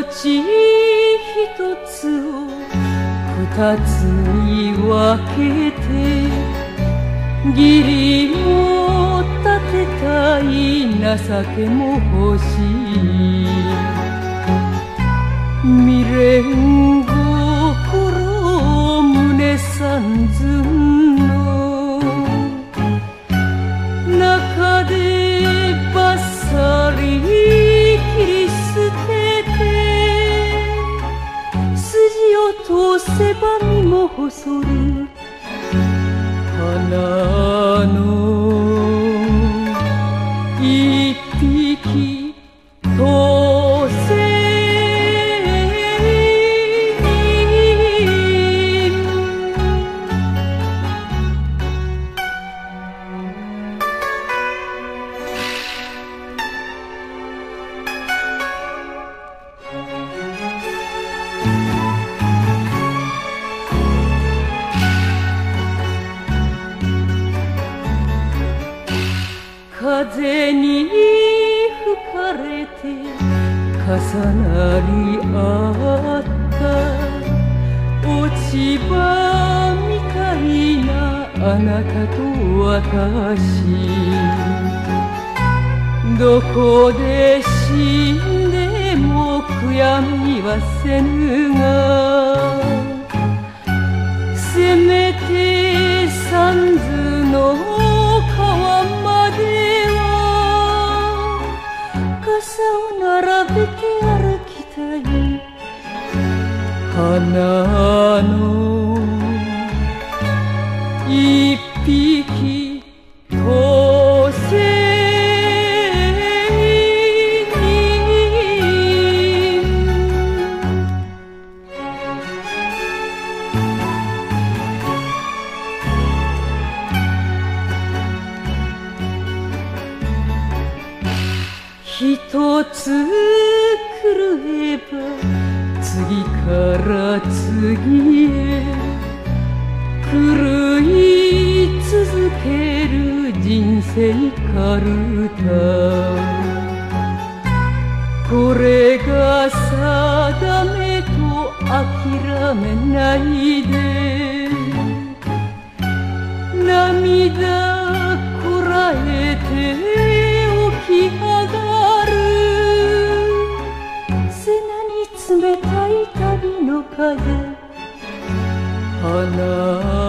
命一つを二つに分けて義理も立てたい情けも欲しい未練心胸三寸の中でばっさり切り捨てて筋を通せば身も細る花の一匹当選風に吹かれて重なり合った落ち葉みたいなあなたと私どこで死んでも悔やみはせぬがせめて三途の川まで傘を並べて歩きたい花の一匹当選一つ狂えば次から次へ狂い続ける人生かるたこれが定めと諦めないで涙こらえて起き上がる背中に冷たい旅の風花